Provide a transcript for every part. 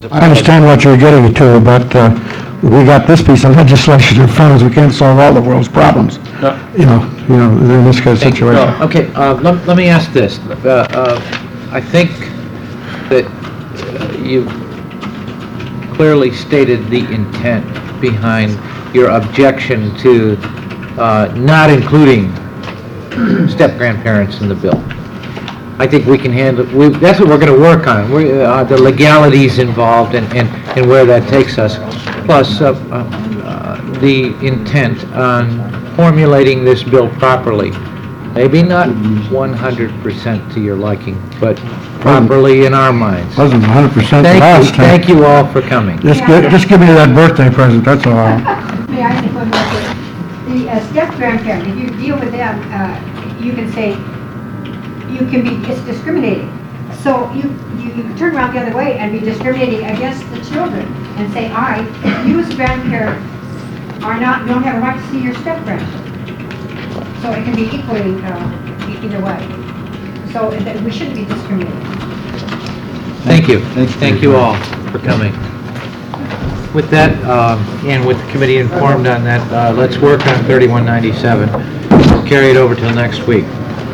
I understand what you're getting to, but we got this piece of legislation in front of us. We can't solve all the world's problems. You know, in this kind of situation. Okay, let me ask this. I think that you've clearly stated the intent behind your objection to not including step-grandparents in the bill. I think we can handle, that's what we're going to work on, the legalities involved and where that takes us, plus the intent on formulating this bill properly. Maybe not 100% to your liking, but properly in our minds. Wasn't 100% last time. Thank you all for coming. Just give me that birthday present, that's all. May I say one more thing? The step-grandparent, if you deal with them, you can say, it's discriminating. So you turn around the other way and be discriminating against the children and say, you as grandparents don't have a right to see your step-grandchildren. So it can be equally either way. So we shouldn't be discriminating. Thank you. Thank you all for coming. With that, and with the committee informed on that, let's work on 3197. Carry it over till next week.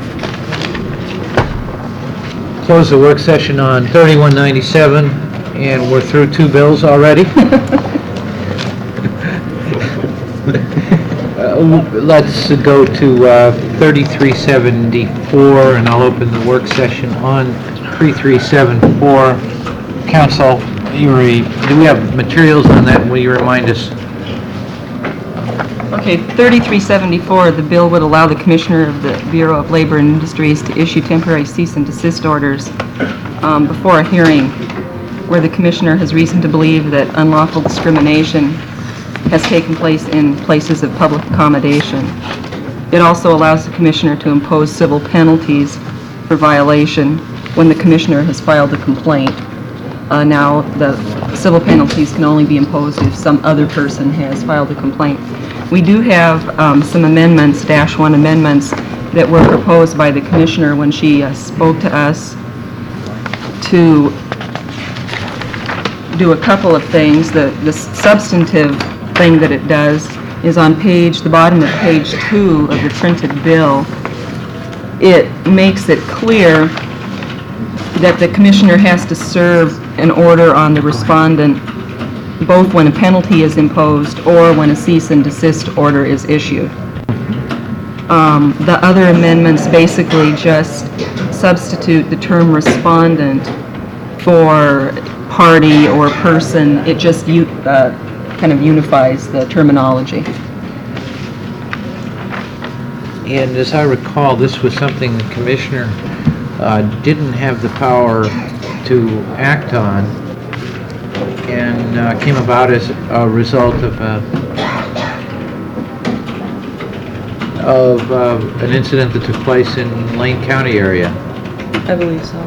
Close the work session on 3197, and we're through 2 bills already. Let's go to 3374, and I'll open the work session on 3374. Council, do we have materials on that? Will you remind us? Okay, 3374, the bill would allow the Commissioner of the Bureau of Labor and Industries to issue temporary cease and desist orders before a hearing where the Commissioner has reason to believe that unlawful discrimination has taken place in places of public accommodation. It also allows the Commissioner to impose civil penalties for violation when the Commissioner has filed a complaint. Now, the civil penalties can only be imposed if some other person has filed a complaint. We do have some amendments, -1 amendments, that were proposed by the Commissioner when she spoke to us to do a couple of things. The substantive thing that it does is on the bottom of page 2 of the printed bill. It makes it clear that the Commissioner has to serve an order on the respondent both when a penalty is imposed or when a cease and desist order is issued. The other amendments basically just substitute the term respondent for party or person. It just kind of unifies the terminology. And as I recall, this was something the Commissioner didn't have the power to act on, and came about as a result of an incident that took place in Lane County area. I believe so.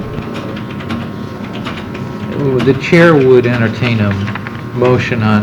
The chair would entertain a motion on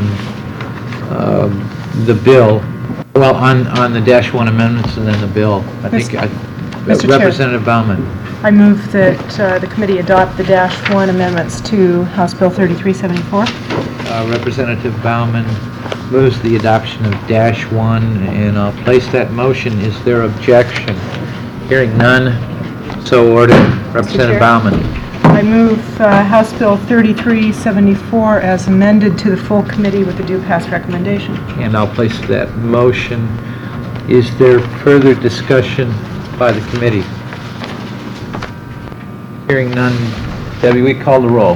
the bill, well, on the -1 amendments and then the bill. I think Mr. Chair. Representative Baumann. I move that the committee adopt the -1 amendments to House Bill 3374. Representative Baumann moves the adoption of -1, and I'll place that motion. Is there objection? Hearing none, so ordered. Representative Chair. Baumann. I move House Bill 3374 as amended to the full committee with a due pass recommendation. And I'll place that motion. Is there further discussion by the committee? Hearing none, Debbie, we call the roll.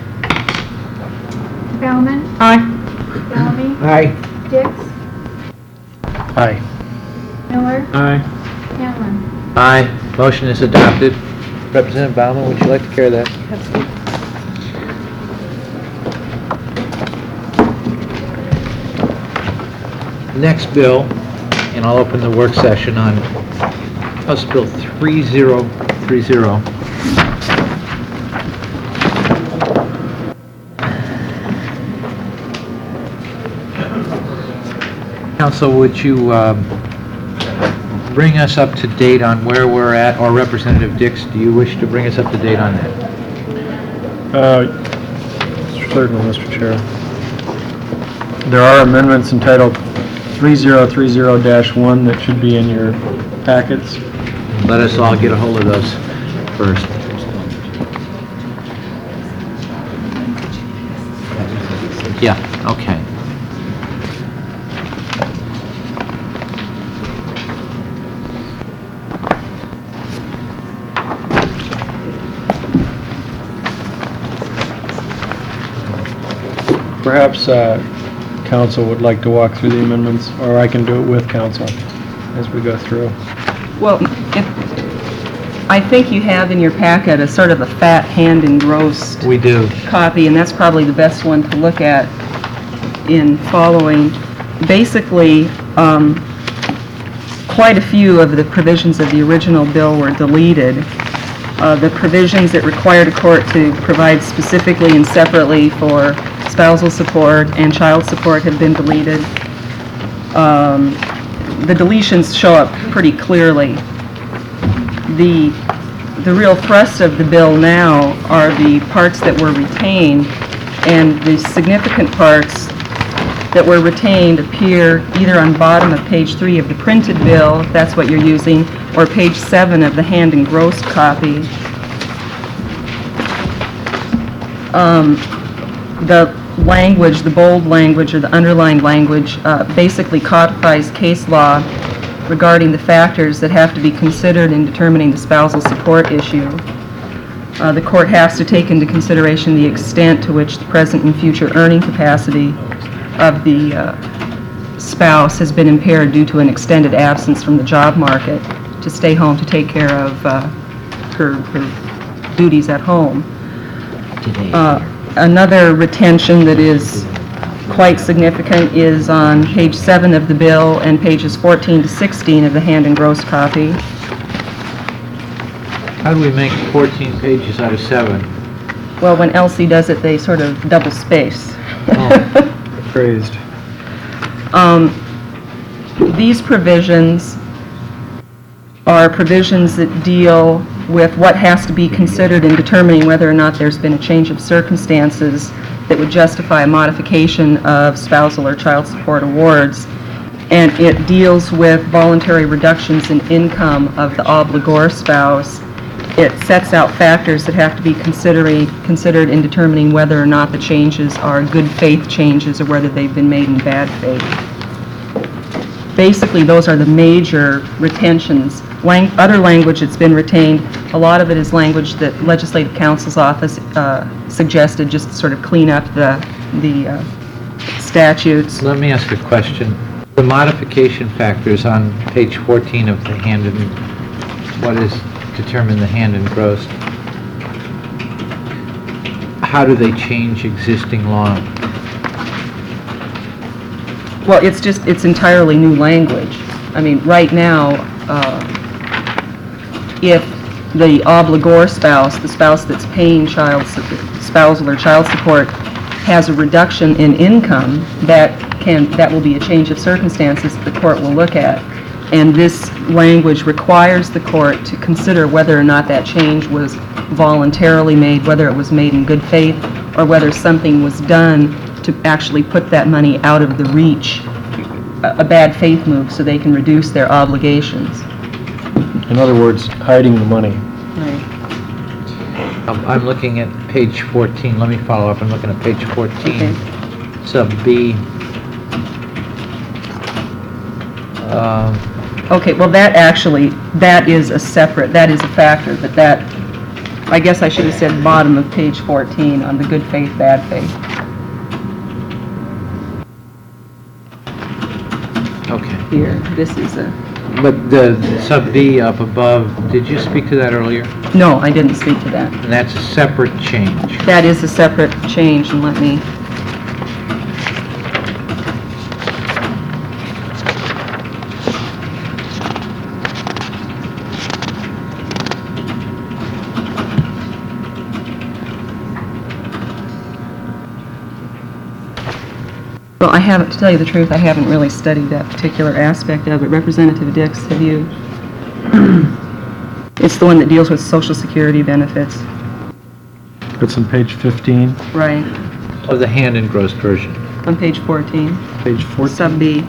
Baumann? Aye. Bellamy? Aye. Dix? Aye. Miller? Aye. Hanlon? Aye. Motion is adopted. Representative Baumann, would you like to carry that? Next bill, and I'll open the work session on House Bill 3030. Council, would you bring us up to date on where we're at, or Representative Dix, do you wish to bring us up to date on that? third one, Mr. Chair. There are amendments entitled 3030-1 that should be in your packets. Let us all get a hold of those first. Yeah, okay. Perhaps council would like to walk through the amendments, or I can do it with council as we go through. Well, I think you have in your packet a sort of a fat hand engrossed We do. copy, and that's probably the best one to look at in following. Basically, quite a few of the provisions of the original bill were deleted. The provisions that required a court to provide specifically and separately for spousal support and child support have been deleted. The deletions show up pretty clearly. The real thrust of the bill now are the parts that were retained, and the significant parts that were retained appear either on bottom of page 3 of the printed bill, if that's what you're using, or page 7 of the hand engrossed copy. The language, the bold language or the underlined language, basically codifies case law regarding the factors that have to be considered in determining the spousal support issue. The court has to take into consideration the extent to which the present and future earning capacity of the spouse has been impaired due to an extended absence from the job market to stay home to take care of her duties at home. Another retention that is quite significant is on page 7 of the bill and pages 14 to 16 of the hand engrossed copy. How do we make 14 pages out of 7? Well, when Elsie does it, they sort of double space. Praised. These provisions are provisions that deal with what has to be considered in determining whether or not there's been a change of circumstances that would justify a modification of spousal or child support awards. And it deals with voluntary reductions in income of the obligor spouse. It sets out factors that have to be considered in determining whether or not the changes are good faith changes or whether they've been made in bad faith. Basically, those are the major retentions. Other language that's been retained, a lot of it is language that Legislative Counsel's Office suggested just to sort of clean up the statutes. Let me ask a question. The modification factors on page 14 of the hand and what is determined the hand engrossed, how do they change existing law? Well, it's entirely new language. I mean, right now, if the obligor spouse, the spouse that's paying spousal or child support, has a reduction in income, that will be a change of circumstances that the court will look at. And this language requires the court to consider whether or not that change was voluntarily made, whether it was made in good faith, or whether something was done to actually put that money out of the reach, a bad faith move, so they can reduce their obligations. In other words, hiding the money. Right. I'm looking at page 14. Let me follow up. I'm looking at page 14, Okay. sub B. Okay, well, that is a factor, but that, I guess I should have said bottom of page 14 on the good faith, bad faith. Okay. Here, this is a, But the sub B up above, did you speak to that earlier? no, I didn't speak to that. And that's a separate change. That is a separate change, and let me, well, to tell you the truth, I haven't really studied that particular aspect of it. Representative Dix, have you? It's the one that deals with Social Security benefits, It's on page 15. right? of the hand engrossed version. On page 14, Page 14. sub B.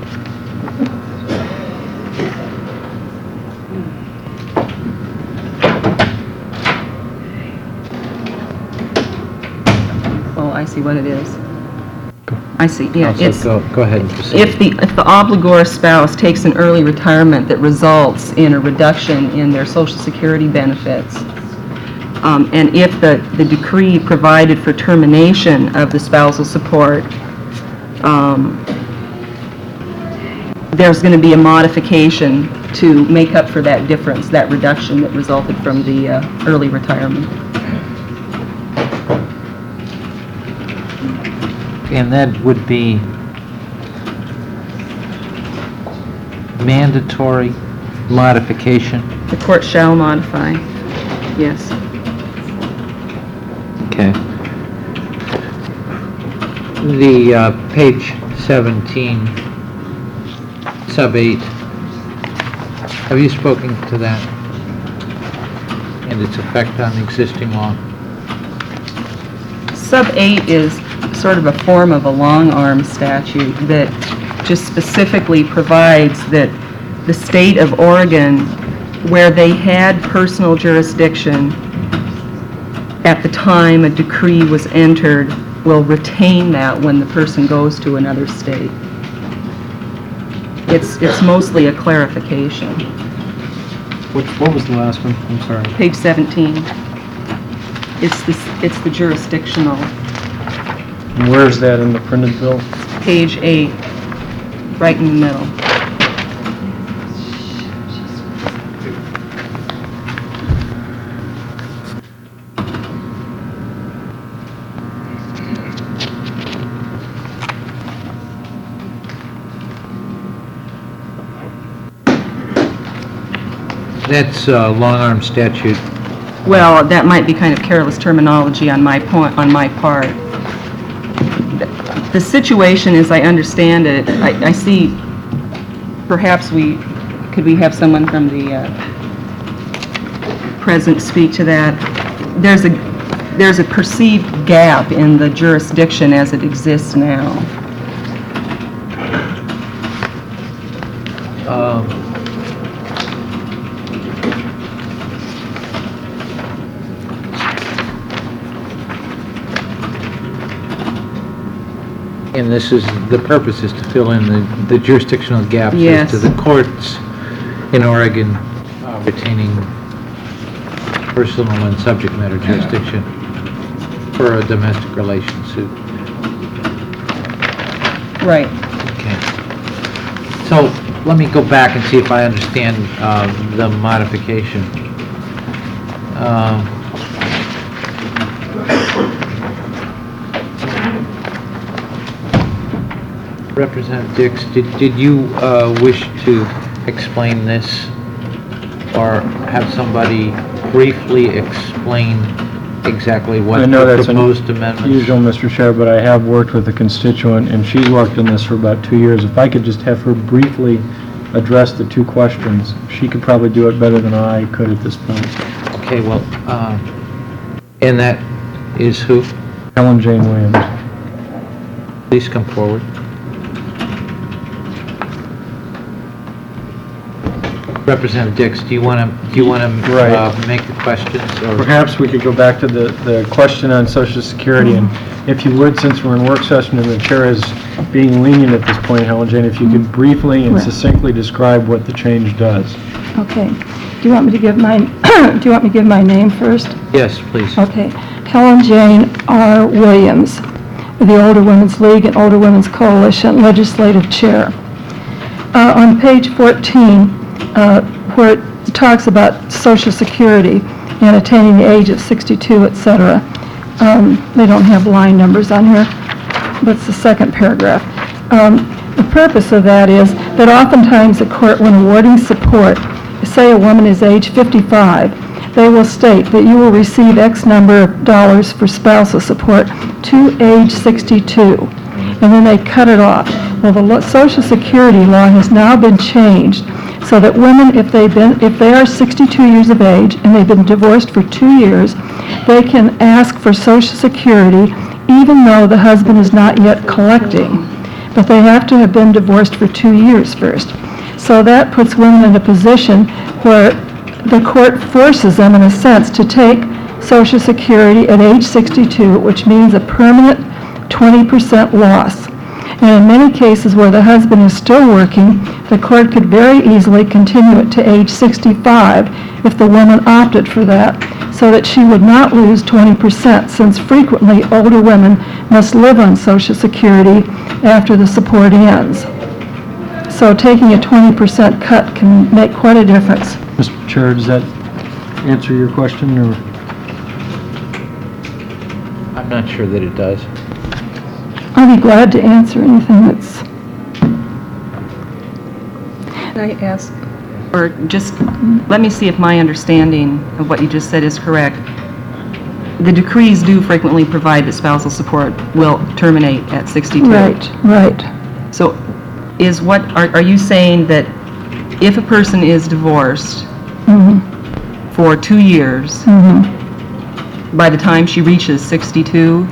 Oh, I see what it is. I see, yeah, Counselor, it's... go ahead and proceed. If the obligor spouse takes an early retirement that results in a reduction in their Social Security benefits, and if the decree provided for termination of the spousal support, there's going to be a modification to make up for that difference, that reduction that resulted from the early retirement. And that would be mandatory modification. The court shall modify, yes. Okay. The page 17, sub 8, have you spoken to that and its effect on the existing law? Sub 8 is sort of a form of a long-arm statute that just specifically provides that the state of Oregon, where they had personal jurisdiction at the time a decree was entered, will retain that when the person goes to another state. It's mostly a clarification. What was the last one? I'm sorry. Page 17. It's the jurisdictional. And where is that in the printed bill? Page 8, right in the middle. That's a long-arm statute. Well, that might be kind of careless terminology on my part. The situation, as I understand it, I see, perhaps could we have someone from the present speak to that? There's a perceived gap in the jurisdiction as it exists now. And this is, the purpose is to fill in the jurisdictional gaps Yes. as to the courts in Oregon retaining personal and subject matter jurisdiction for a domestic relations suit. Right. Okay. So let me go back and see if I understand the modification. Representative Dix, did you wish to explain this or have somebody briefly explain exactly what I know the that's proposed amendments? unusual, Mr. Chair, but I have worked with a constituent, and she's worked on this for about 2 years. If I could just have her briefly address the two questions, she could probably do it better than I could at this point. Okay, well, and that is who? Helen Jane Williams. Please come forward. Representative Dix, do you want to Right. make the questions? Or Perhaps we could go back to the question on Social Security, and if you would, since we're in work session and the chair is being lenient at this point, Helen Jane, if you could briefly and Right. succinctly describe what the change does. Okay. Do you want me to give my, do you want me to give my name first? Yes, please. Okay. Helen Jane R. Williams, the Older Women's League and Older Women's Coalition Legislative Chair. On page 14, where it talks about Social Security and attaining the age of 62, etc., they don't have line numbers on here, but it's the second paragraph. The purpose of that is that oftentimes the court, when awarding support, say a woman is age 55, they will state that you will receive X number of dollars for spousal support to age 62, and then they cut it off. Well, the Social Security law has now been changed so that women, if they are 62 years of age and they've been divorced for 2 years, they can ask for Social Security even though the husband is not yet collecting. But they have to have been divorced for 2 years first. So that puts women in a position where the court forces them, in a sense, to take Social Security at age 62, which means a permanent 20% loss. And in many cases where the husband is still working, the court could very easily continue it to age 65 if the woman opted for that, so that she would not lose 20%, since frequently older women must live on Social Security after the support ends. So taking a 20% cut can make quite a difference. Mr. Chair, does that answer your question, or? I'm not sure that it does. I'll be glad to answer anything that's... Can I ask, or just, let me see if my understanding of what you just said is correct. The decrees do frequently provide that spousal support will terminate at 62. Right. So are you saying that if a person is divorced for 2 years, by the time she reaches 62,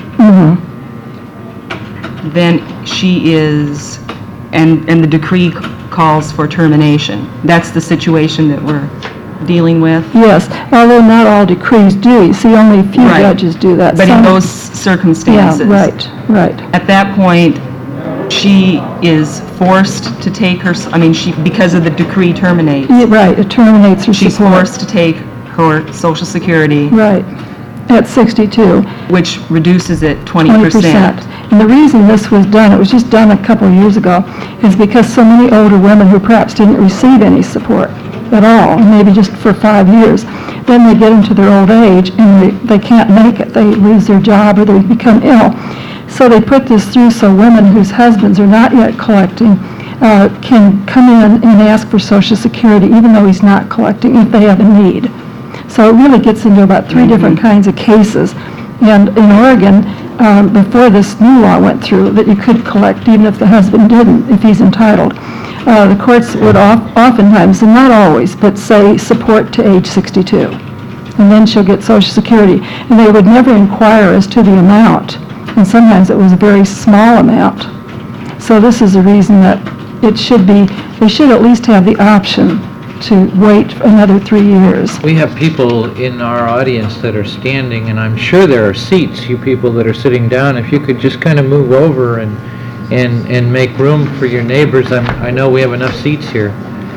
then she is, and the decree calls for termination? That's the situation that we're dealing with? Yes, although not all decrees do. You see, only a few Right. judges do that. But in Some- those circumstances? Yeah, right. At that point, she is forced to take her, because of the decree terminates. Yeah, right, it terminates her She's support. forced to take her Social Security, Right, at 62. which reduces it 20%. 20%. And the reason this was done, it was just done a couple of years ago, is because so many older women who perhaps didn't receive any support at all, maybe just for 5 years, then they get into their old age and they can't make it. They lose their job or they become ill. So they put this through so women whose husbands are not yet collecting can come in and ask for Social Security even though he's not collecting if they have a need. So it really gets into about 3 different kinds of cases. And in Oregon, before this new law went through, that you could collect even if the husband didn't, if he's entitled. The courts would oftentimes, and not always, but say support to age 62. And then she'll get Social Security. And they would never inquire as to the amount. And sometimes it was a very small amount. So this is the reason that it should be, they should at least have the option to wait another 3 years. We have people in our audience that are standing, and I'm sure there are seats, you people that are sitting down. If you could just kind of move over and make room for your neighbors. I know we have enough seats here.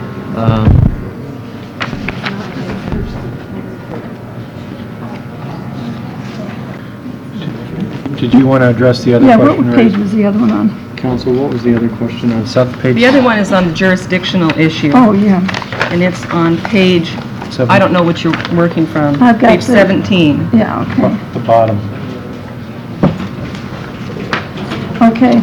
Did you want to address the other Yeah, question? what page was the other one on? Counsel, what was the other question on? Page The other one is on the jurisdictional issue, Oh, yeah. and it's on page, I don't know what you're working from. I've got Page the- 17. Yeah, okay. The bottom. Okay.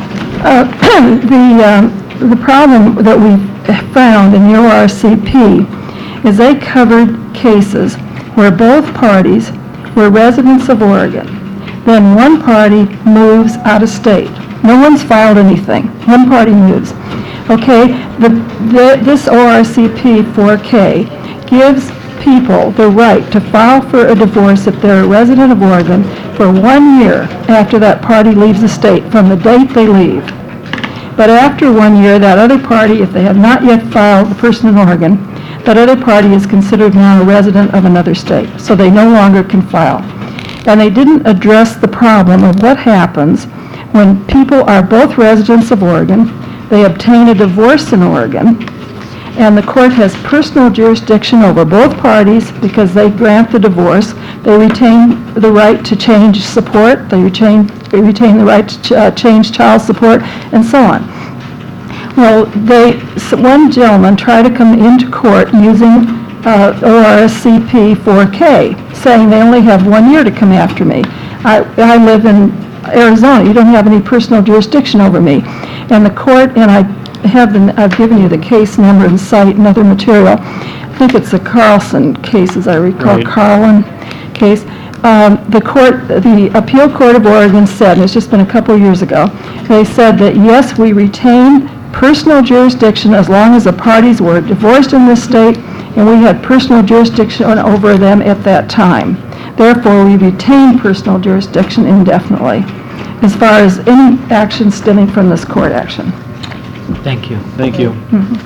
The problem that we found in the ORCP is they covered cases where both parties were residents of Oregon. Then one party moves out of state. No one's filed anything. One party moves. Okay, this ORCP 4K gives people the right to file for a divorce if they're a resident of Oregon for 1 year after that party leaves the state, from the date they leave. But after 1 year, that other party, if they have not yet filed, the person in Oregon, that other party is considered now a resident of another state, so they no longer can file. And they didn't address the problem of what happens when people are both residents of Oregon, they obtain a divorce in Oregon, and the court has personal jurisdiction over both parties because they grant the divorce. They retain the right to change support, they retain the right to change child support, and so on. Well, one gentleman tried to come into court using ORCP 4K, saying they only have 1 year to come after me. I live in Arizona. You don't have any personal jurisdiction over me. And the court, and I've given you the case number and cite and other material. I think it's the Carlson case, as I recall, Right. Carlin case. The Appeal Court of Oregon said, and it's just been a couple years ago, they said that yes, we retain personal jurisdiction as long as the parties were divorced in this state and we had personal jurisdiction over them at that time. Therefore, we retain personal jurisdiction indefinitely. as far as any action stemming from this court action. Thank you. Thank you.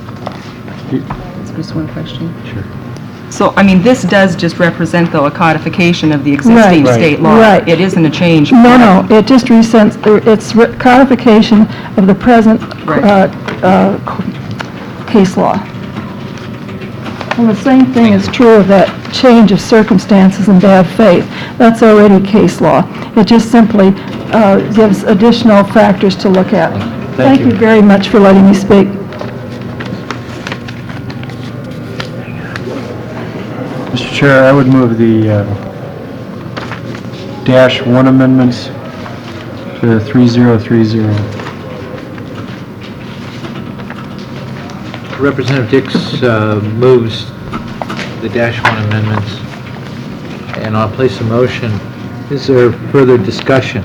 Just one question. Sure. So, I mean, this does just represent, though, a codification of the existing Right. state law. Right. It isn't a change. No, it just resents, it's codification of the present Right. case law. And the same thing is true of that change of circumstances in bad faith. That's already case law. It just simply gives additional factors to look at. Thank you very much for letting me speak. Mr. Chair, I would move the -1 amendments to 3030. Representative Dix moves the -1 amendments, and I'll place a motion. Is there further discussion?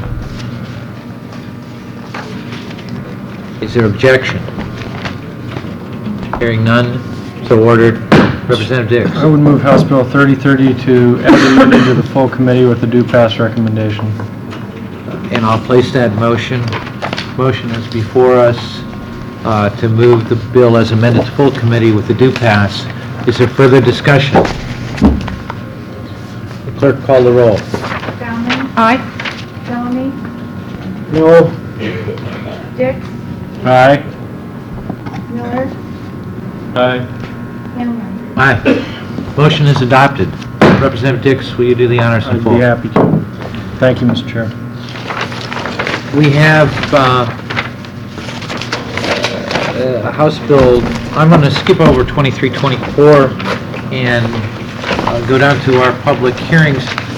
Is there objection? Hearing none, so ordered. Representative Dix. I would move House Bill 3030 to add amended to the full committee with a due pass recommendation. And I'll place that motion. Motion is before us to move the bill as amended to full committee with the due pass. Is there further discussion? The clerk call the roll. Baumann? Aye. Bellamy? No. Dix? Aye. Miller? Aye. Hamlin? Aye. Motion is adopted. Representative Dix, will you do the honors and I'd full? be happy to. Thank you, Mr. Chair. We have House Bill, I'm going to skip over 2324 and go down to our public hearings.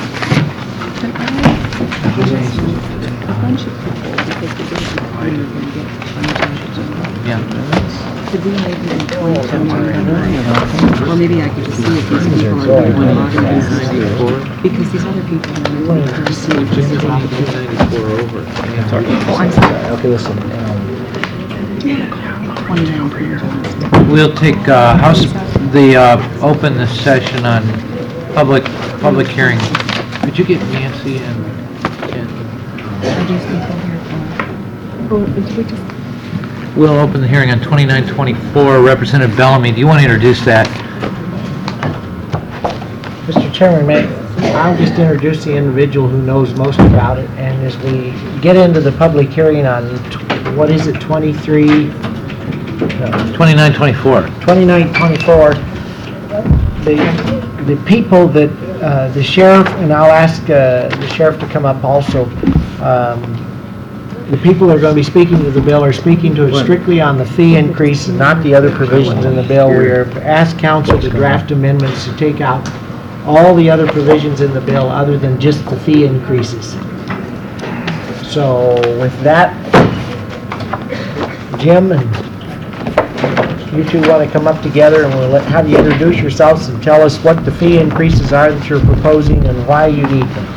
Yeah. Could we maybe in 2010, or maybe I could just see if these people are going to log in because these other people are going to see if this is all the 294 over. Oh, I'm sorry. Okay, listen. 29. We'll take open the session on public hearing. Could you get Nancy and Ken? We'll open the hearing on 2924. Representative Bellamy, do you want to introduce that? Mr. Chairman, I'll just introduce the individual who knows most about it, and as we get into the public hearing on, what is it, 2924. 2924, the people that, the sheriff, and I'll ask the sheriff to come up also, the people that are going to be speaking to the bill are speaking to it strictly on the fee increase and not the other provisions in the bill. We are asked council to draft amendments to take out all the other provisions in the bill other than just the fee increases. So with that, Jim and you two want to come up together and we'll have you introduce yourselves and tell us what the fee increases are that you're proposing and why you need them.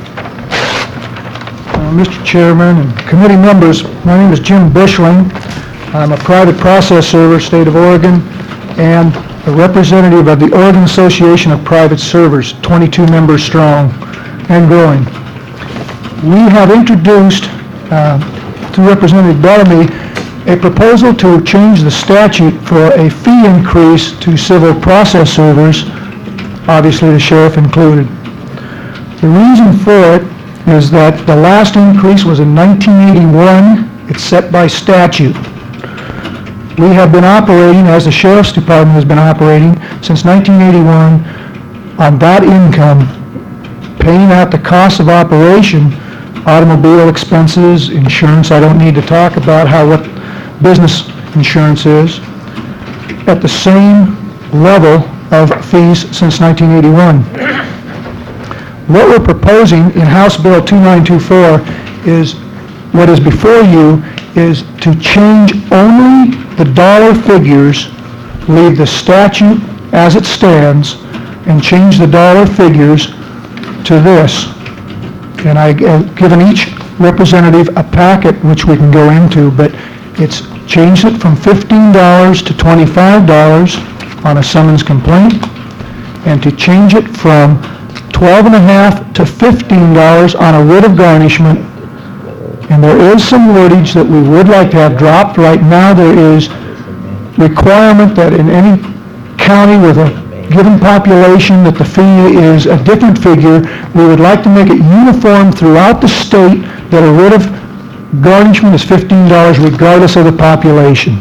Mr. Chairman and committee members, my name is Jim Bushling. I'm a private process server, state of Oregon, and a representative of the Oregon Association of Private Servers, 22 members strong and growing. We have introduced to Representative Bellamy a proposal to change the statute for a fee increase to civil process servers, obviously the sheriff included. The reason for it is that the last increase was in 1981. It's set by statute. We have been operating, as the Sheriff's Department has been operating, since 1981 on that income, paying out the cost of operation, automobile expenses, insurance. I don't need to talk about what business insurance is, at the same level of fees since 1981. What we're proposing in House Bill 2924 is, what is before you is to change only the dollar figures, leave the statute as it stands, and change the dollar figures to this. And I've given each representative a packet which we can go into, but it's changed it from $15 to $25 on a summons complaint, and to change it from $12.50 to $15 on a writ of garnishment, And there is some wordage that we would like to have dropped. Right now, there is requirement that in any county with a given population, that the fee is a different figure. We would like to make it uniform throughout the state that a writ of garnishment is $15 regardless of the population.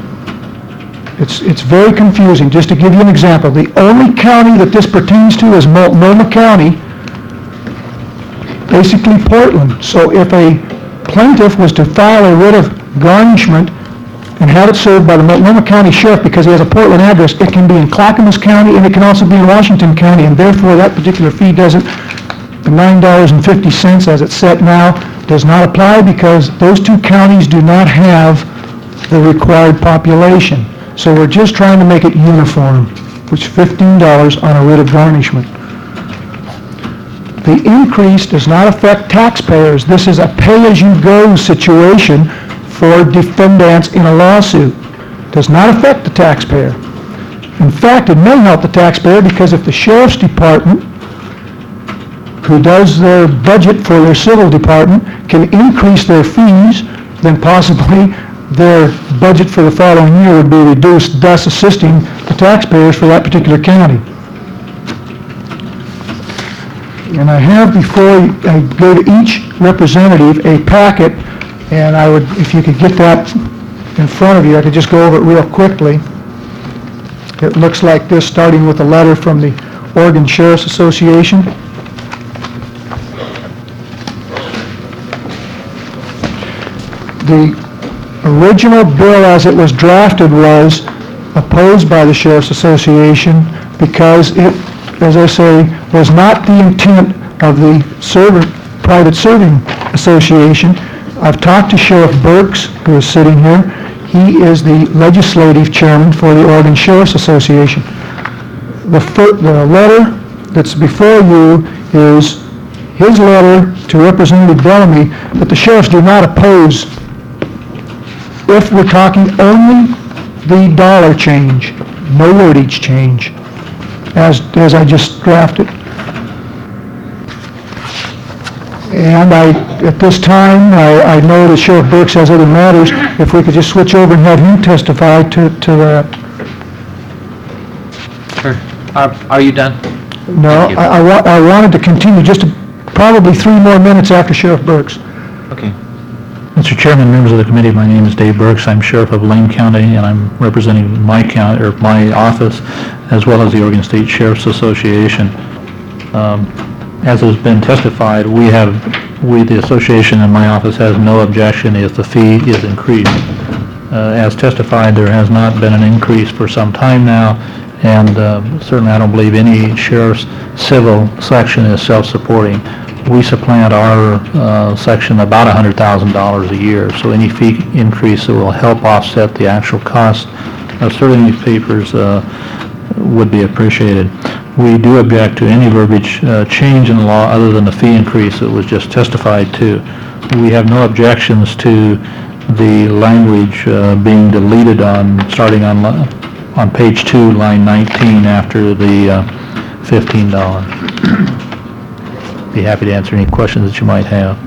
It's very confusing. Just to give you an example, the only county that this pertains to is Multnomah County, basically Portland. So if a plaintiff was to file a writ of garnishment and have it served by the Multnomah County Sheriff because he has a Portland address, it can be in Clackamas County and it can also be in Washington County, and therefore that particular fee doesn't, the $9.50 as it's set now, does not apply because those two counties do not have the required population. So we're just trying to make it uniform, which is $15 on a writ of garnishment. The increase does not affect taxpayers. This is a pay-as-you-go situation for defendants in a lawsuit. Does not affect the taxpayer. In fact, it may help the taxpayer because if the sheriff's department, who does their budget for their civil department, can increase their fees, then possibly their budget for the following year would be reduced, thus assisting the taxpayers for that particular county. And I have before I go to each representative a packet, and I would, if you could get that in front of you, I could just go over it real quickly. It looks like this, starting with a letter from the Oregon Sheriff's Association. The original bill as it was drafted was opposed by the Sheriff's Association because it, as I say, was not the intent of the private serving association. I've talked to Sheriff Burks, who is sitting here. He is the legislative chairman for the Oregon Sheriff's Association. The letter that's before you is his letter to Representative Bellamy that the sheriffs do not oppose if we're talking only the dollar change, no wordage change, as I just drafted. And at this time, I know that Sheriff Burks has other matters. If we could just switch over and have him testify to that. Sure. Are you done? No, Thank you. I wanted to continue just probably 3 more minutes after Sheriff Burks. Okay. Mr. Chairman, members of the committee, my name is Dave Burks. I'm Sheriff of Lane County, and I'm representing my county, or my office, as well as the Oregon State Sheriff's Association. As has been testified, the association in my office has no objection if the fee is increased. As testified, there has not been an increase for some time now, and certainly I don't believe any sheriff's civil section is self-supporting. We supplant our section about $100,000 a year, so any fee increase that will help offset the actual cost of serving these papers would be appreciated. We do object to any verbiage change in the law other than the fee increase that was just testified to. We have no objections to the language being deleted starting on page 2, line 19, after the $15. Be happy to answer any questions that you might have.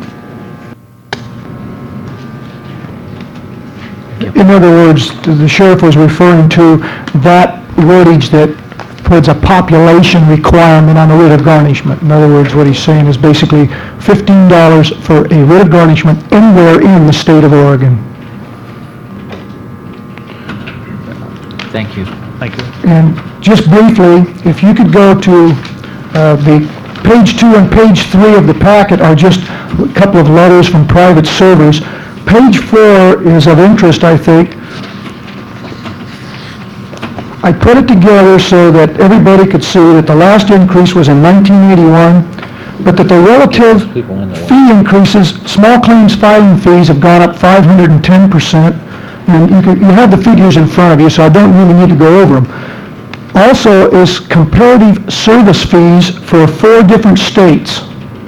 In other words, the sheriff was referring to that wordage that puts a population requirement on a writ of garnishment. In other words, what he's saying is basically $15 for a writ of garnishment anywhere in the state of Oregon. Thank you. Thank you. And just briefly, if you could go to the page 2 and page 3 of the packet are just a couple of letters from private servers. Page 4 is of interest, I think. I put it together so that everybody could see that the last increase was in 1981, but that the relative fee increases, small claims filing fees have gone up 510%. And you have the figures in front of you, so I don't really need to go over them. Also is comparative service fees for 4 different states.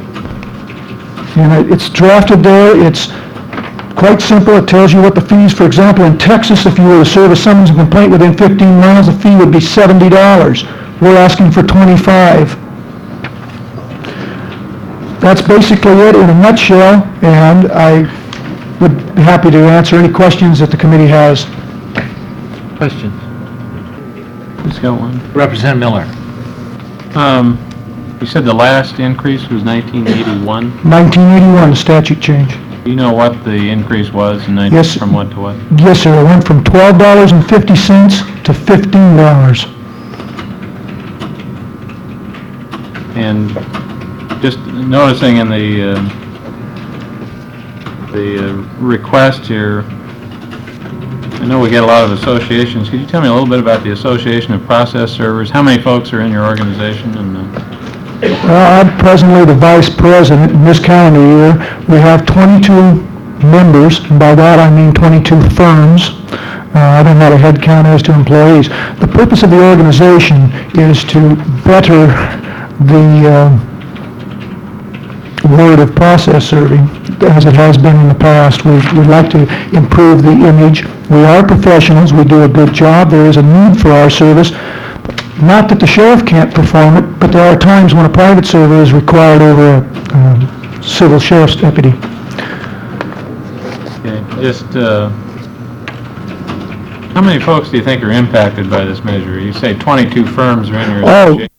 And it's drafted there. It's quite simple. It tells you what the fees, for example, in Texas, if you were to serve a summons and complaint within 15 miles, the fee would be $70. We're asking for $25. That's basically it in a nutshell, and I would be happy to answer any questions that the committee has. Questions? Who's got one? Representative Miller. You said the last increase was 1981. 1981, the statute change. Do you know what the increase was in Yes. from what to what? Yes, sir, it went from $12.50 to $15. And just noticing in the request here, I know we get a lot of associations. Could you tell me a little bit about the Association of Process Servers? How many folks are in your organization? And I'm presently the vice president in this calendar year. We have 22 members, and by that I mean 22 firms. I don't have a head count as to employees. The purpose of the organization is to better the word of process serving, as it has been in the past. We'd like to improve the image. We are professionals, we do a good job, there is a need for our service. Not that the sheriff can't perform it, but there are times when a private server is required over a civil sheriff's deputy. okay, just how many folks do you think are impacted by this measure? You say 22 firms are in your Oh, association.